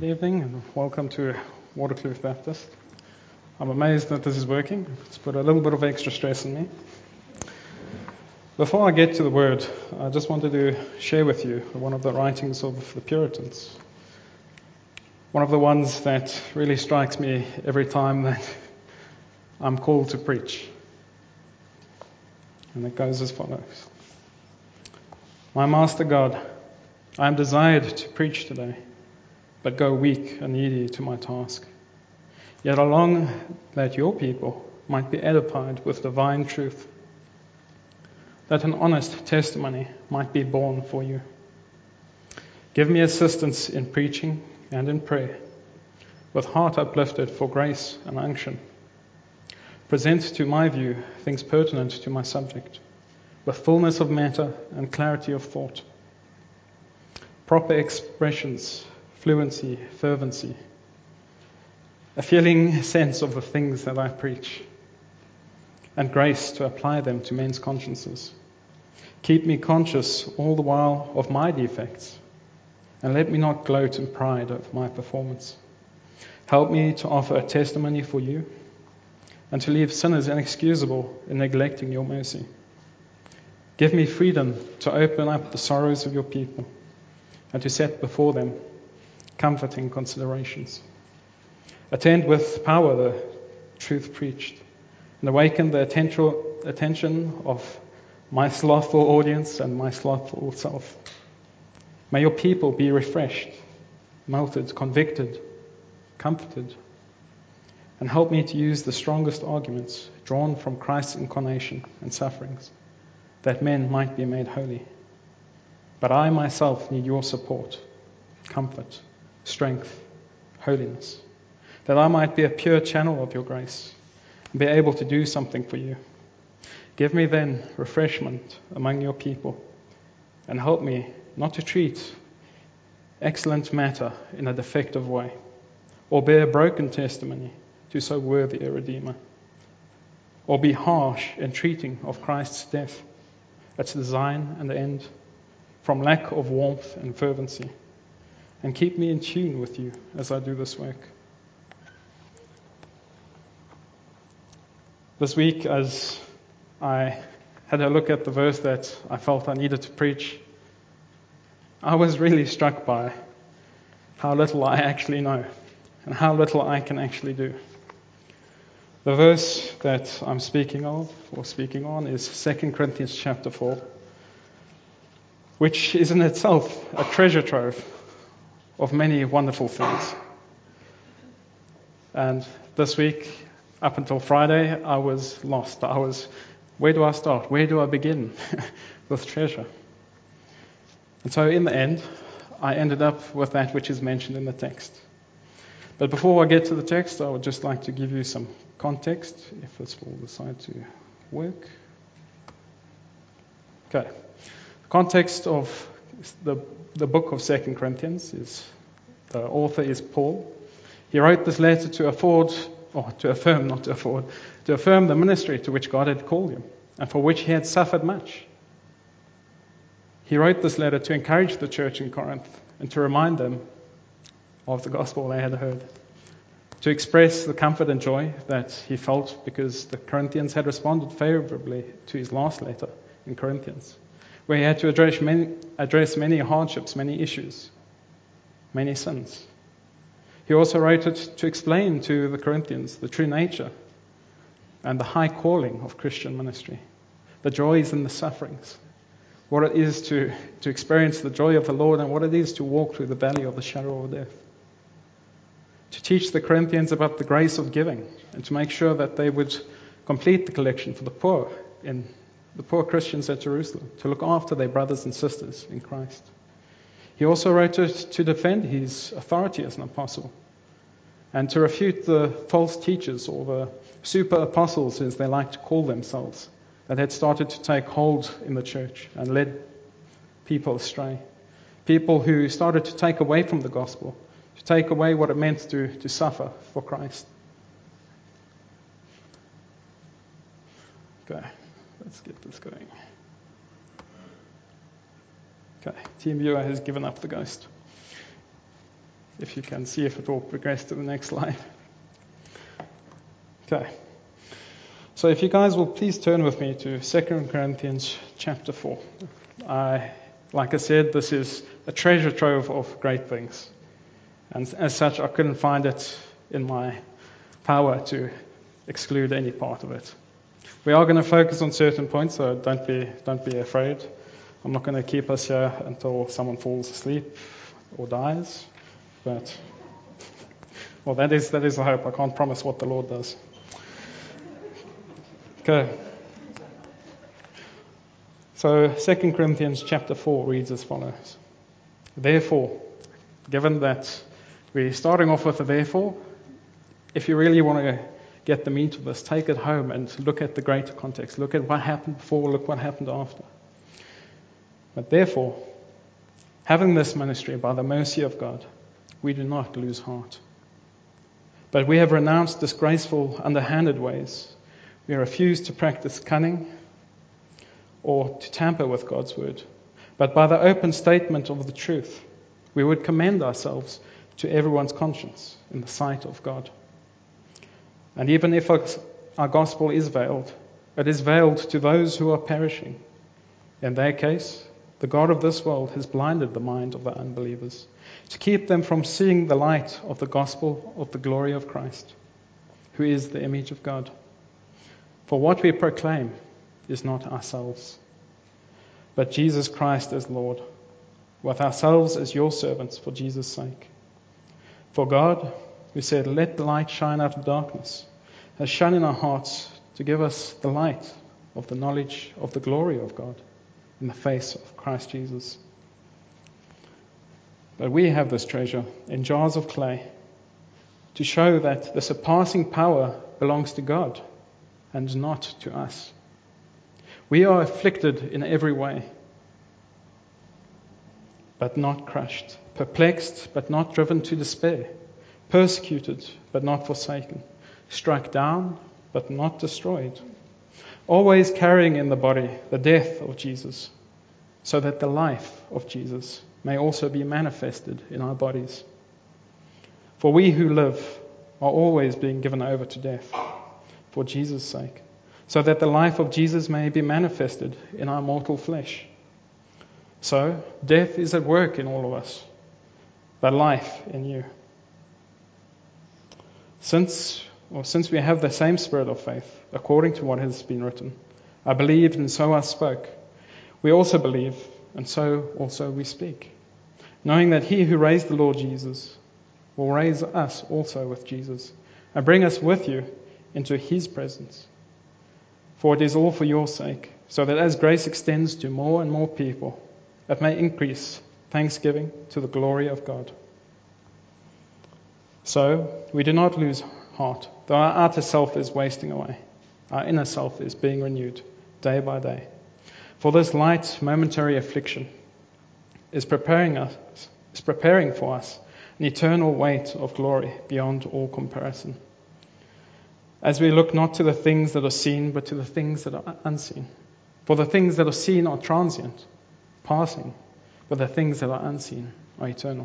Good evening and welcome to Waterkloof Baptist. I'm amazed that this is working. It's put a little bit of extra stress on me. Before I get to the word, I just wanted to share with you one of the writings of the Puritans. One of the ones that really strikes me every time that I'm called to preach. And it goes as follows. My Master God, I am desired to preach today, but go weak and needy to my task. Yet I long that your people might be edified with divine truth, that an honest testimony might be borne for you. Give me assistance in preaching and in prayer, with heart uplifted for grace and unction. Present to my view things pertinent to my subject, with fullness of matter and clarity of thought. Proper expressions, fluency, fervency, a feeling sense of the things that I preach, and grace to apply them to men's consciences. Keep me conscious all the while of my defects, and let me not gloat in pride of my performance. Help me to offer a testimony for you, and to leave sinners inexcusable in neglecting your mercy. Give me freedom to open up the sorrows of your people, and to set before them comforting considerations. Attend with power the truth preached, and awaken the attention of my slothful audience and my slothful self. May your people be refreshed, melted, convicted, comforted, and help me to use the strongest arguments drawn from Christ's incarnation and sufferings, that men might be made holy. But I myself need your support, comfort, strength, holiness, that I might be a pure channel of your grace and be able to do something for you. Give me then refreshment among your people, and help me not to treat excellent matter in a defective way, or bear broken testimony to so worthy a Redeemer, or be harsh in treating of Christ's death, its design and end, from lack of warmth and fervency, and keep me in tune with you as I do this work. This week, as I had a look at the verse that I felt I needed to preach, I was really struck by how little I actually know and how little I can actually do. The verse that I'm speaking on is 2 Corinthians chapter 4, which is in itself a treasure trove of many wonderful things. And this week, up until Friday, I was lost. Where do I start? Where do I begin with treasure? And so in the end, I ended up with that which is mentioned in the text. But before I get to the text, I would just like to give you some context, if this will decide to work. Okay. The context of the book of 2 Corinthians is, the author is Paul. He wrote this letter to affirm the ministry to which God had called him, and for which he had suffered much. He wrote this letter to encourage the church in Corinth and to remind them of the gospel they had heard, to express the comfort and joy that he felt because the Corinthians had responded favorably to his last letter in Corinthians, where he had to address many hardships, many issues, many sins. He also wrote it to explain to the Corinthians the true nature and the high calling of Christian ministry, the joys and the sufferings, what it is to experience the joy of the Lord and what it is to walk through the valley of the shadow of death. To teach the Corinthians about the grace of giving and to make sure that they would complete the collection for the poor Christians at Jerusalem, to look after their brothers and sisters in Christ. He also wrote it to defend his authority as an apostle and to refute the false teachers, or the super apostles as they like to call themselves, that had started to take hold in the church and led people astray. People who started to take away from the gospel, to take away what it meant to suffer for Christ. Okay, let's get this going. Okay, TeamViewer has given up the ghost. If if you can see if it will progress to the next slide. Okay. So if you guys will please turn with me to 2 Corinthians chapter 4. Like I said, this is a treasure trove of great things. And as such, I couldn't find it in my power to exclude any part of it. We are going to focus on certain points, so don't be afraid. I'm not going to keep us here until someone falls asleep or dies. But, well, that is the hope. I can't promise what the Lord does. Okay. So 2 Corinthians chapter 4 reads as follows. Therefore, given that we're starting off with a therefore, if you really want to get the meat of this, take it home and look at the greater context. Look at what happened before, look what happened after. But therefore, having this ministry by the mercy of God, we do not lose heart. But we have renounced disgraceful, underhanded ways. We refuse to practice cunning or to tamper with God's word. But by the open statement of the truth, we would commend ourselves to everyone's conscience in the sight of God. And even if our gospel is veiled, it is veiled to those who are perishing. In their case, the God of this world has blinded the mind of the unbelievers to keep them from seeing the light of the gospel of the glory of Christ, who is the image of God. For what we proclaim is not ourselves, but Jesus Christ as Lord, with ourselves as your servants for Jesus' sake. For God, who said, "Let the light shine out of darkness," has shone in our hearts to give us the light of the knowledge of the glory of God in the face of Christ Jesus. But we have this treasure in jars of clay to show that the surpassing power belongs to God and not to us. We are afflicted in every way, but not crushed, perplexed, but not driven to despair, persecuted, but not forsaken, struck down, but not destroyed, always carrying in the body the death of Jesus, so that the life of Jesus may also be manifested in our bodies. For we who live are always being given over to death for Jesus' sake, so that the life of Jesus may be manifested in our mortal flesh. So, death is at work in all of us, but life in you. Since we have the same spirit of faith, according to what has been written, I believed and so I spoke. We also believe and so also we speak, knowing that he who raised the Lord Jesus will raise us also with Jesus and bring us with you into his presence. For it is all for your sake, so that as grace extends to more and more people, it may increase thanksgiving to the glory of God. So we do not lose heart, though our outer self is wasting away. Our inner self is being renewed day by day. For this light momentary affliction is preparing for us an eternal weight of glory beyond all comparison, as we look not to the things that are seen, but to the things that are unseen. For the things that are seen are transient, passing, but the things that are unseen are eternal.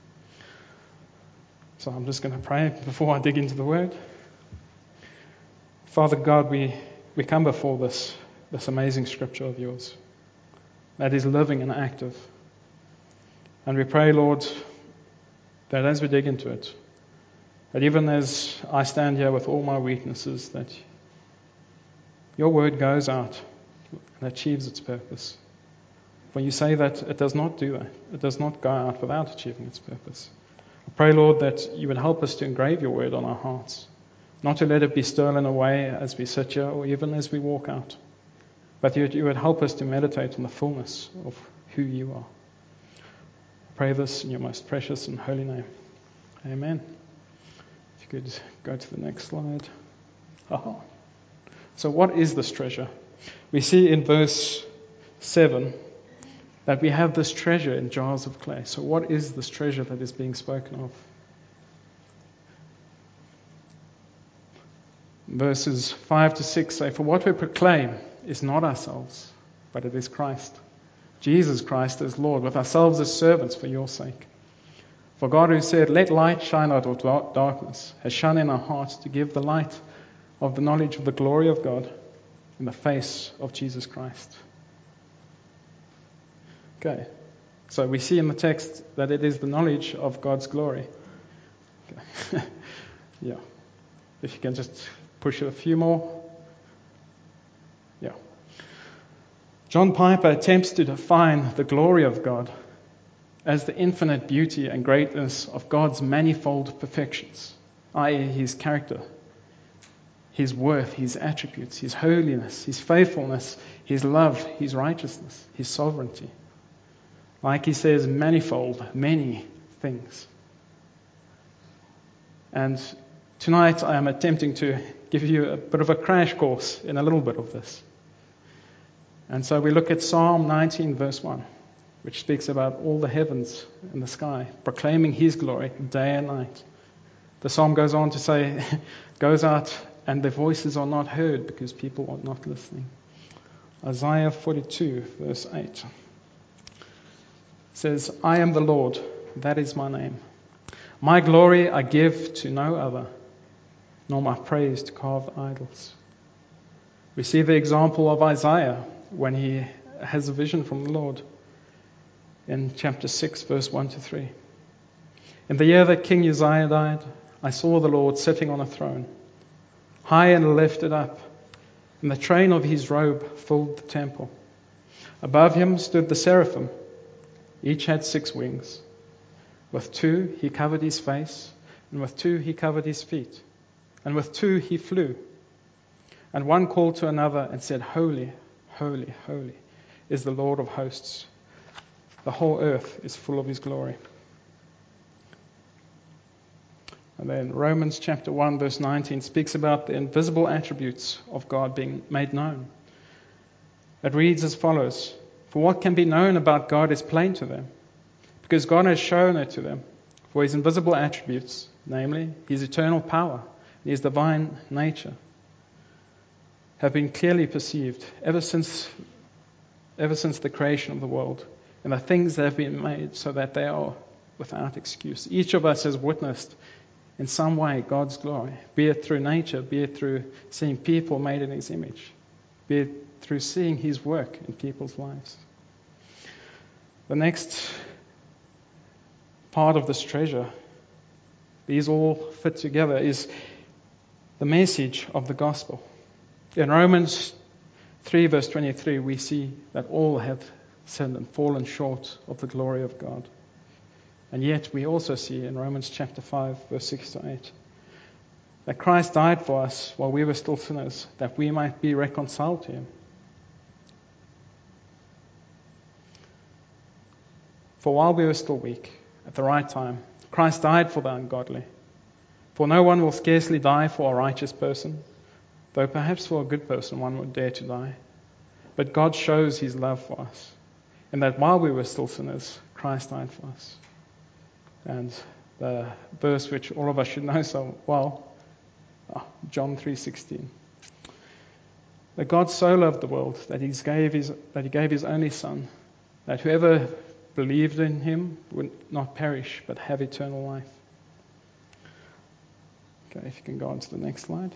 So I'm just going to pray before I dig into the word. Father God, we come before this amazing scripture of yours that is living and active. And we pray, Lord, that as we dig into it, that even as I stand here with all my weaknesses, that your word goes out and achieves its purpose. For you say that it does not do that. It does not go out without achieving its purpose. I pray, Lord, that you would help us to engrave your word on our hearts, not to let it be stolen away as we sit here or even as we walk out, but you would help us to meditate on the fullness of who you are. I pray this in your most precious and holy name. Amen. If you could go to the next slide. Aha. So what is this treasure? We see in verse 7 that we have this treasure in jars of clay. So what is this treasure that is being spoken of? Verses 5 to 6 say, "For what we proclaim is not ourselves, but it is Christ, Jesus Christ as Lord, with ourselves as servants for your sake. For God, who said, "Let light shine out of darkness," has shone in our hearts to give the light of the knowledge of the glory of God in the face of Jesus Christ. Okay, so we see in the text that it is the knowledge of God's glory. Okay. Yeah, if you can just push it a few more. Yeah. John Piper attempts to define the glory of God as the infinite beauty and greatness of God's manifold perfections, i.e. His character, His worth, His attributes, His holiness, His faithfulness, His love, His righteousness, His sovereignty. Like he says, manifold, many things. And tonight I am attempting to give you a bit of a crash course in a little bit of this. And so we look at Psalm 19 verse 1, which speaks about all the heavens and the sky, proclaiming His glory day and night. The psalm goes on to say, goes out and their voices are not heard because people are not listening. Isaiah 42 verse 8 says, "I am the Lord, that is my name. My glory I give to no other, nor my praise to carved idols." We see the example of Isaiah when he has a vision from the Lord in chapter 6, verse 1 to 3. "In the year that King Uzziah died, I saw the Lord sitting on a throne, high and lifted up, and the train of His robe filled the temple. Above Him stood the seraphim. Each had 6 wings. With 2 He covered His face, and with 2 He covered His feet, and with 2 He flew. And one called to another and said, 'Holy, holy, holy is the Lord of hosts. The whole earth is full of His glory.'" And then Romans chapter 1 verse 19 speaks about the invisible attributes of God being made known. It reads as follows, "For what can be known about God is plain to them, because God has shown it to them. For His invisible attributes, namely His eternal power and His divine nature, have been clearly perceived ever since the creation of the world, and the things that have been made so that they are without excuse." Each of us has witnessed in some way God's glory, be it through nature, be it through seeing people made in His image, be it through seeing His work in people's lives. The next part of this treasure, these all fit together, is the message of the gospel. In Romans 3 verse 23, we see that all have sinned and fallen short of the glory of God. And yet we also see in Romans chapter 5 verse 6 to 8 that Christ died for us while we were still sinners, that we might be reconciled to Him. For while we were still weak, at the right time, Christ died for the ungodly. For no one will scarcely die for a righteous person, though perhaps for a good person one would dare to die. But God shows His love for us, in that while we were still sinners, Christ died for us. And the verse which all of us should know so well, John 3:16. That God so loved the world that He gave His only Son, that whoever believed in Him would not perish but have eternal life. Okay, if you can go on to the next slide.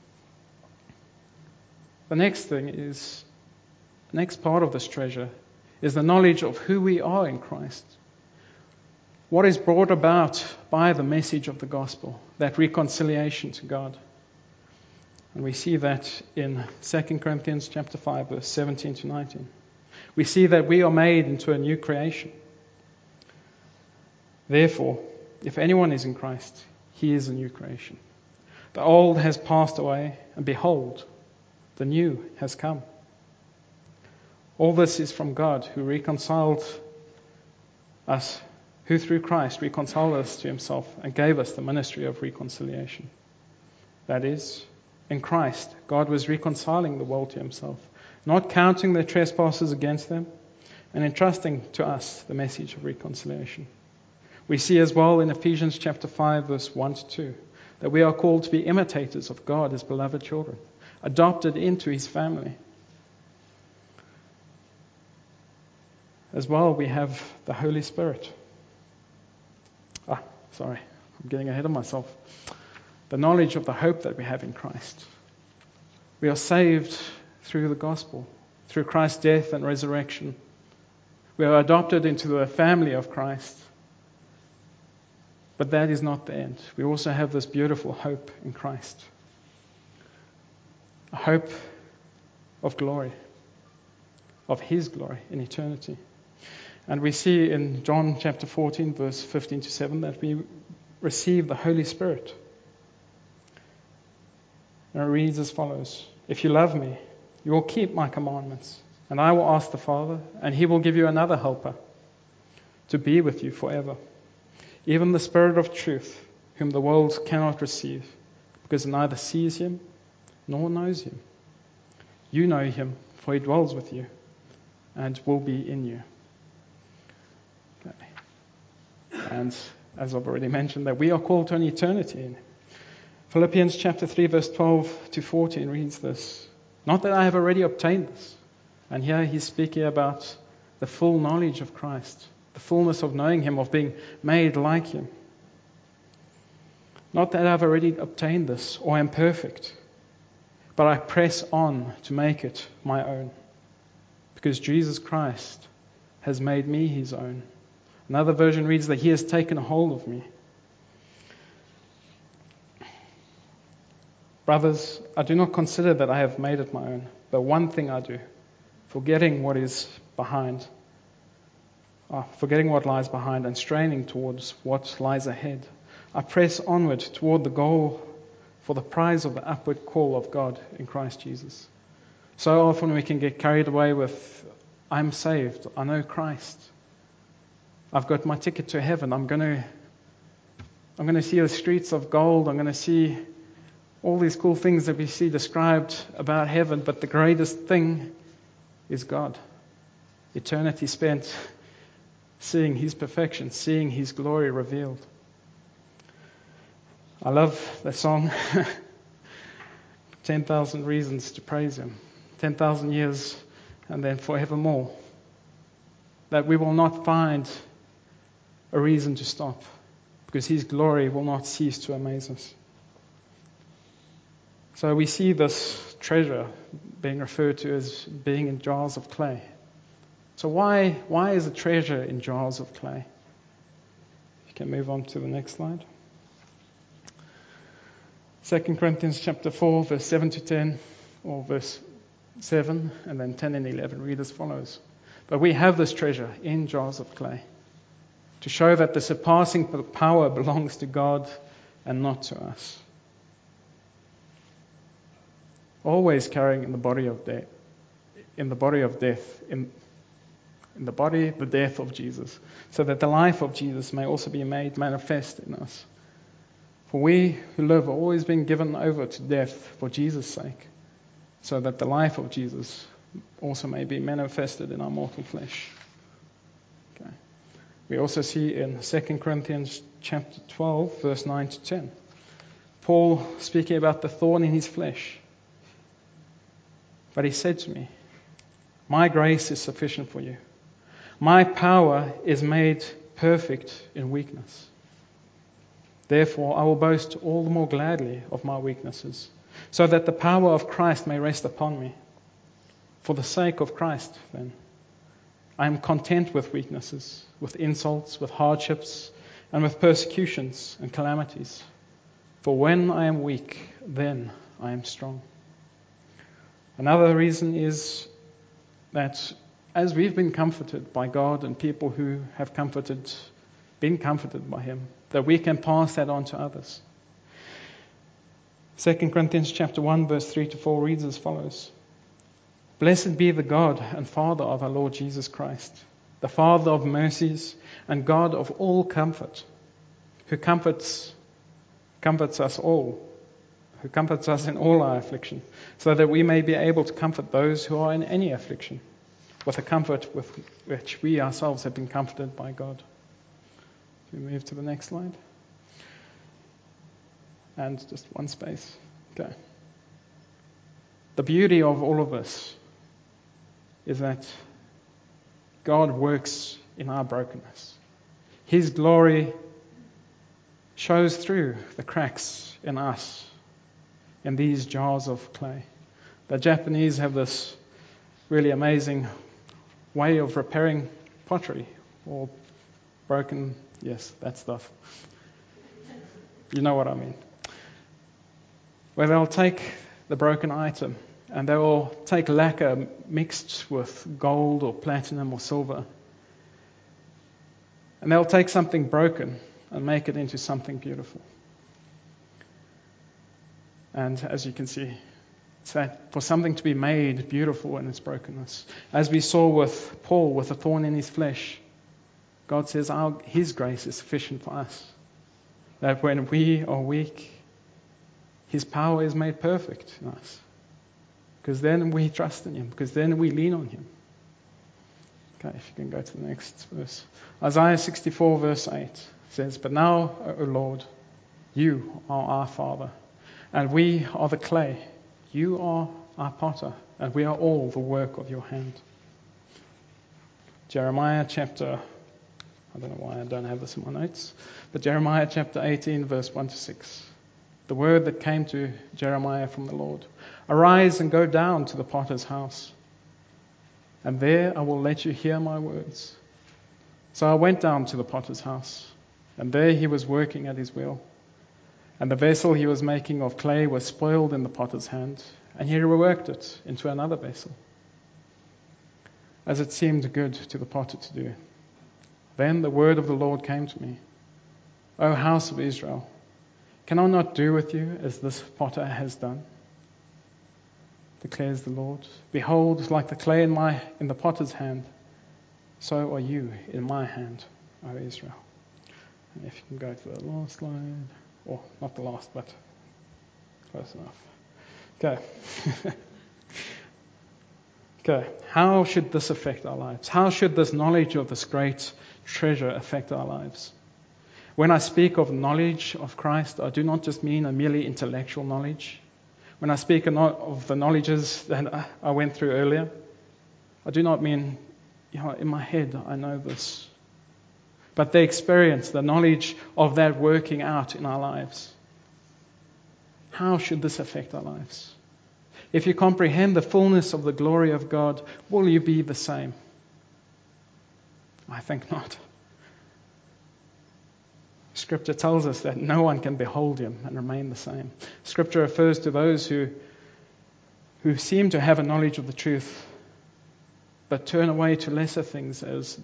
The next part of this treasure is the knowledge of who we are in Christ. What is brought about by the message of the gospel, that reconciliation to God. And we see that in 2 Corinthians chapter 5, verse 17 to 19. We see that we are made into a new creation. Therefore, if anyone is in Christ, he is a new creation. The old has passed away, and behold, the new has come. All this is from God, who reconciled us, who through Christ reconciled us to Himself and gave us the ministry of reconciliation. That is, in Christ, God was reconciling the world to Himself, not counting their trespasses against them, and entrusting to us the message of reconciliation. We see as well in Ephesians chapter 5, verse 1 to 2, that we are called to be imitators of God as beloved children, adopted into His family. As well, we have the Holy Spirit. Sorry, I'm getting ahead of myself. The knowledge of the hope that we have in Christ. We are saved through the gospel, through Christ's death and resurrection. We are adopted into the family of Christ. But that is not the end. We also have this beautiful hope in Christ. A hope of glory, of His glory in eternity. And we see in John chapter 14, verse 15 to 7, that we receive the Holy Spirit. And it reads as follows: "If you love me, you will keep my commandments, and I will ask the Father, and He will give you another helper to be with you forever. Even the Spirit of truth, whom the world cannot receive, because it neither sees Him nor knows Him. You know Him, for He dwells with you and will be in you." Okay. And as I've already mentioned, that we are called to an eternity in Him. Philippians chapter 3, verse 12 to 14 reads this: "Not that I have already obtained this." And here he's speaking about the full knowledge of Christ, the fullness of knowing Him, of being made like Him. "Not that I have already obtained this or am perfect, but I press on to make it my own, because Jesus Christ has made me His own." Another version reads that He has taken hold of me. "Brothers, I do not consider that I have made it my own, but one thing I do, forgetting what lies behind and straining towards what lies ahead, I press onward toward the goal for the prize of the upward call of God in Christ Jesus." So often we can get carried away with, I'm saved, I know Christ, I've got my ticket to heaven, I'm going to see the streets of gold, I'm going to see all these cool things that we see described about heaven, but the greatest thing is God. Eternity spent seeing His perfection, seeing His glory revealed. I love the song, 10,000 reasons to praise Him, 10,000 years and then forevermore. That we will not find a reason to stop, because His glory will not cease to amaze us. So we see this treasure being referred to as being in jars of clay. So why is a treasure in jars of clay? You can move on to the next slide. 2 Corinthians chapter 4, verse 7 to 10, or verse 7, and then 10 and 11 read as follows: "But we have this treasure in jars of clay, to show that the surpassing power belongs to God and not to us. Always carrying the death of Jesus, so that the life of Jesus may also be made manifest in us. For we who live are always being given over to death for Jesus' sake, so that the life of Jesus also may be manifested in our mortal flesh." Okay. We also see in 2 Corinthians chapter 12, verse 9 to 10, Paul speaking about the thorn in his flesh. "But he said to me, 'My grace is sufficient for you. My power is made perfect in weakness. Therefore, I will boast all the more gladly of my weaknesses, so that the power of Christ may rest upon me. For the sake of Christ, then, I am content with weaknesses, with insults, with hardships, and with persecutions and calamities. For when I am weak, then I am strong.'" Another reason is that as we've been comforted by God and people who have been comforted by Him, that we can pass that on to others. 2 Corinthians chapter 1, verse 3 to 4 reads as follows: "Blessed be the God and Father of our Lord Jesus Christ, the Father of mercies and God of all comfort, who comforts us all, who comforts us in all our affliction, so that we may be able to comfort those who are in any affliction, with the comfort with which we ourselves have been comforted by God." We move to the next slide. And just one space. Okay. The beauty of all of this is that God works in our brokenness. His glory shows through the cracks in us, in these jars of clay. The Japanese have this really amazing way of repairing pottery or broken, yes, that stuff. You know what I mean. Where they'll take the broken item and they will take lacquer mixed with gold or platinum or silver, and they'll take something broken and make it into something beautiful. And as you can see, it's that for something to be made beautiful in its brokenness. As we saw with Paul, with a thorn in his flesh, God says His grace is sufficient for us. That when we are weak, His power is made perfect in us. Because then we trust in Him, because then we lean on Him. Okay, if you can go to the next verse. Isaiah 64 verse 8 says, "But now, O Lord, you are our Father, and we are the clay. You are our potter, and we are all the work of your hand." Jeremiah chapter, I don't know why I don't have this in my notes, but Jeremiah chapter 18 verse 1 to 6. The word that came to Jeremiah from the Lord. "Arise and go down to the potter's house, and there I will let you hear my words." So I went down to the potter's house, and there he was working at his wheel. And the vessel he was making of clay was spoiled in the potter's hand, and he reworked it into another vessel, as it seemed good to the potter to do. Then the word of the Lord came to me. "O house of Israel, can I not do with you as this potter has done? Declares the Lord. Behold, like the clay in the potter's hand, so are you in my hand, O Israel." And if you can go to the last slide, or not the last, but close enough. Okay. Okay. How should this affect our lives? How should this knowledge of this great treasure affect our lives? When I speak of knowledge of Christ, I do not just mean a merely intellectual knowledge. When I speak of the knowledges that I went through earlier, I do not mean, in my head I know this. But the experience, the knowledge of that working out in our lives. How should this affect our lives? If you comprehend the fullness of the glory of God, will you be the same? I think not. Scripture tells us that no one can behold Him and remain the same. Scripture refers to those who seem to have a knowledge of the truth, but turn away to lesser things as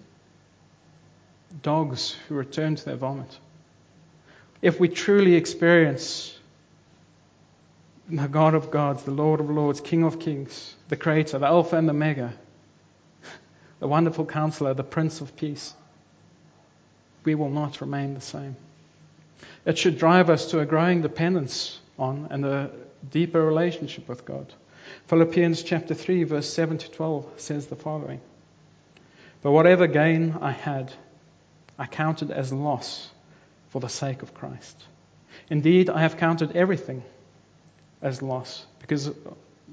dogs who return to their vomit. If we truly experience the God of gods, the Lord of lords, King of kings, the Creator, the Alpha and the Omega, the wonderful Counselor, the Prince of Peace, we will not remain the same. It should drive us to a growing dependence on and a deeper relationship with God. Philippians chapter 3 verse 7 to 12 says the following. "But whatever gain I had, I counted as loss for the sake of Christ. Indeed, I have counted everything as loss because of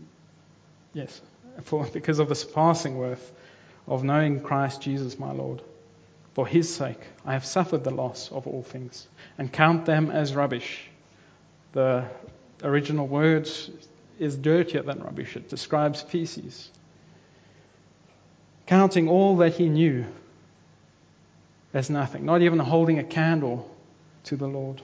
the surpassing worth of knowing Christ Jesus my Lord. For His sake, I have suffered the loss of all things and count them as rubbish." The original word is dirtier than rubbish. It describes feces. Counting all that he knew as nothing, not even holding a candle to the Lord.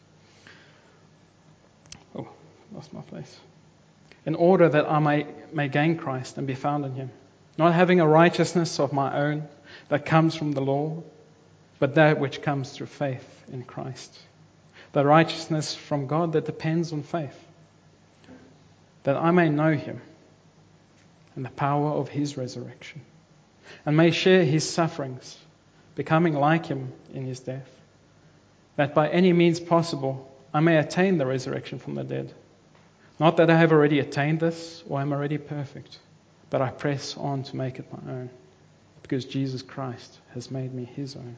Oh, lost my place. In order that I may gain Christ and be found in Him, not having a righteousness of my own that comes from the law, but that which comes through faith in Christ. The righteousness from God that depends on faith, that I may know Him and the power of His resurrection, and may share His sufferings, becoming like Him in His death, that by any means possible I may attain the resurrection from the dead. Not that I have already attained this or am already perfect, but I press on to make it my own, because Jesus Christ has made me His own.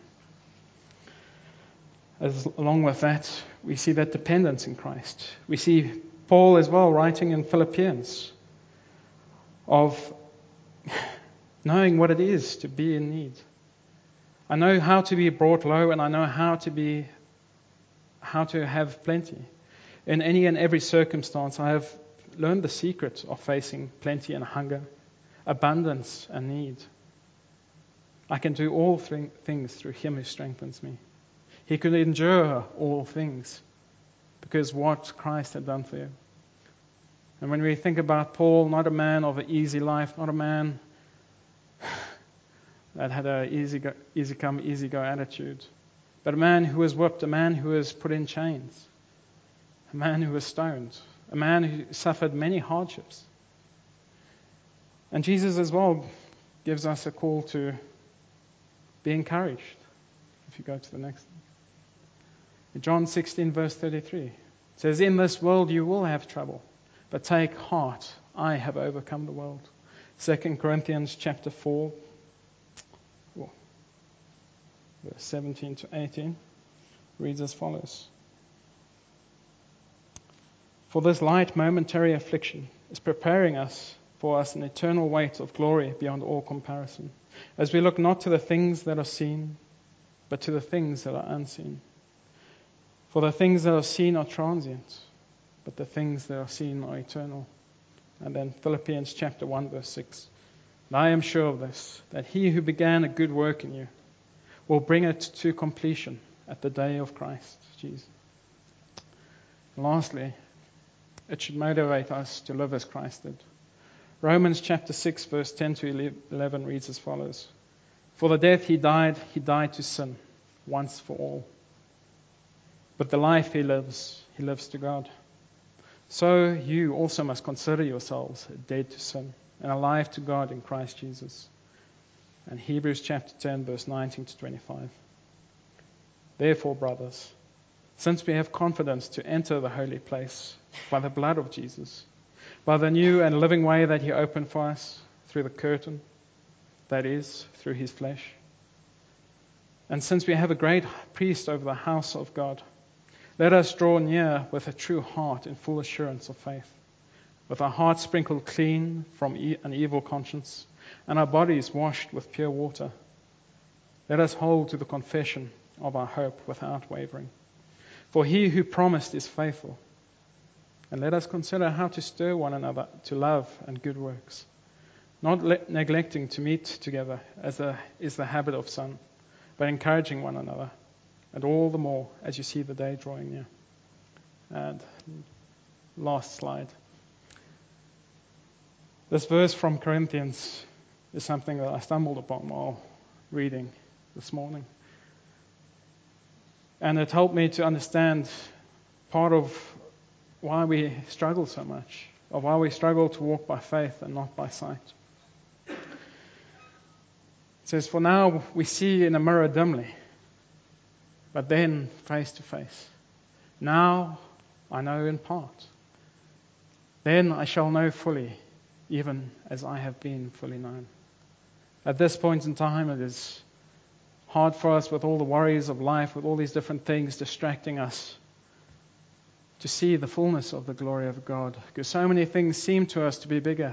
Along with that, we see that dependence in Christ. We see Paul as well writing in Philippians of knowing what it is to be in need. I know how to be brought low, and I know how to be how to have plenty. In any and every circumstance, I have learned the secret of facing plenty and hunger, abundance and need. I can do all things through Him who strengthens me. He could endure all things because what Christ had done for him. And when we think about Paul, not a man of an easy life, not a man that had an easy come, easy go attitude, but a man who was whipped, a man who was put in chains, a man who was stoned, a man who suffered many hardships. And Jesus as well gives us a call to be encouraged. If you go to the next. In John 16, verse 33, it says, "In this world you will have trouble, but take heart, I have overcome the world." 2 Corinthians chapter 4, verse 17 to 18, reads as follows. "For this light momentary affliction is preparing for us an eternal weight of glory beyond all comparison, as we look not to the things that are seen, but to the things that are unseen. For the things that are seen are transient, but the things that are seen are eternal." And then Philippians chapter 1, verse 6. "And I am sure of this, that He who began a good work in you will bring it to completion at the day of Christ Jesus." And lastly, it should motivate us to live as Christ did. Romans chapter 6, verse 10 to 11 reads as follows. "For the death he died to sin, once for all. But the life he lives to God. So you also must consider yourselves dead to sin and alive to God in Christ Jesus." And Hebrews chapter 10, verse 19 to 25. "Therefore, brothers, since we have confidence to enter the holy place by the blood of Jesus, by the new and living way that He opened for us through the curtain, that is, through His flesh, and since we have a great priest over the house of God, let us draw near with a true heart in full assurance of faith, with our hearts sprinkled clean from an evil conscience, and our bodies washed with pure water. Let us hold to the confession of our hope without wavering. For He who promised is faithful. And let us consider how to stir one another to love and good works, not neglecting to meet together as is the habit of some, but encouraging one another, and all the more as you see the day drawing near." And last slide. This verse from Corinthians is something that I stumbled upon while reading this morning. And it helped me to understand part of why we struggle so much, or why we struggle to walk by faith and not by sight. It says, "For now we see in a mirror dimly, but then face to face. Now I know in part. Then I shall know fully, even as I have been fully known." At this point in time, it is hard for us with all the worries of life, with all these different things distracting us, to see the fullness of the glory of God, because so many things seem to us to be bigger.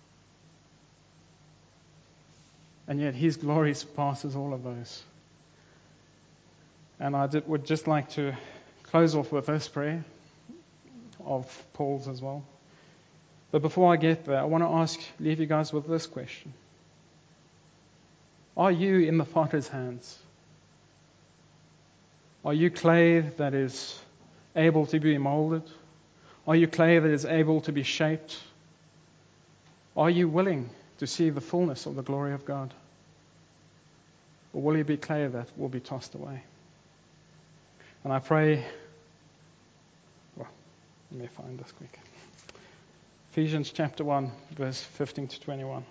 And yet His glory surpasses all of those. And I would just like to close off with this prayer of Paul's as well. But before I get there, I want to leave you guys with this question. Are you in the potter's hands? Are you clay that is able to be molded? Are you clay that is able to be shaped? Are you willing to see the fullness of the glory of God? Or will you be clay that will be tossed away? And I pray, let me find this quick. Ephesians chapter 1, verse 15 to 21.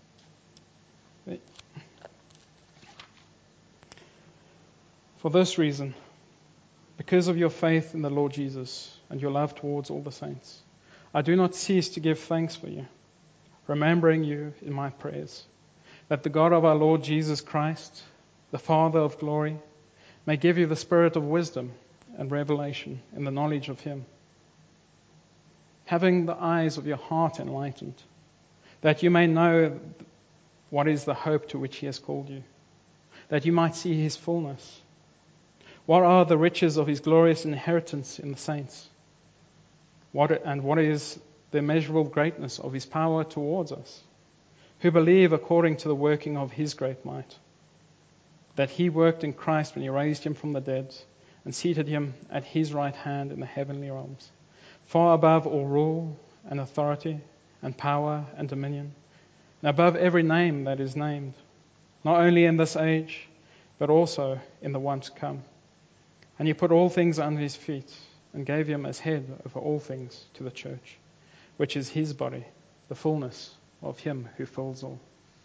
"For this reason, because of your faith in the Lord Jesus and your love towards all the saints, I do not cease to give thanks for you, remembering you in my prayers, that the God of our Lord Jesus Christ, the Father of glory, may give you the spirit of wisdom and revelation in the knowledge of Him, having the eyes of your heart enlightened, that you may know what is the hope to which He has called you, that you might see His fullness, What are the riches of his glorious inheritance in the saints? What is the immeasurable greatness of his power towards us, who believe according to the working of his great might, that he worked in Christ when he raised him from the dead and seated him at his right hand in the heavenly realms, far above all rule and authority and power and dominion, and above every name that is named, not only in this age, but also in the one to come. And he put all things under his feet and gave him as head over all things to the church, which is his body, the fullness of him who fills all.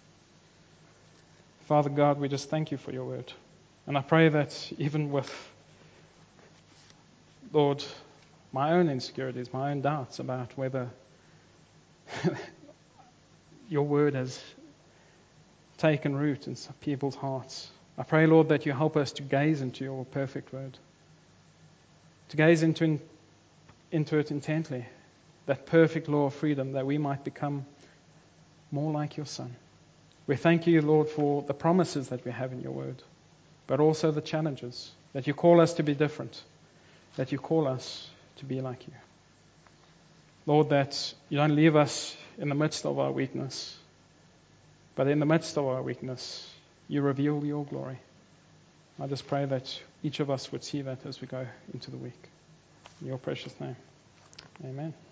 Father God, we just thank you for your word. And I pray that even with, Lord, my own insecurities, my own doubts about whether your word has taken root in some people's hearts, I pray, Lord, that you help us to gaze into your perfect word, to gaze into it intently, that perfect law of freedom, that we might become more like your Son. We thank you, Lord, for the promises that we have in your word, but also the challenges, that you call us to be different, that you call us to be like you. Lord, that you don't leave us in the midst of our weakness, but in the midst of our weakness, you reveal your glory. I just pray that each of us would see that as we go into the week. In your precious name, amen.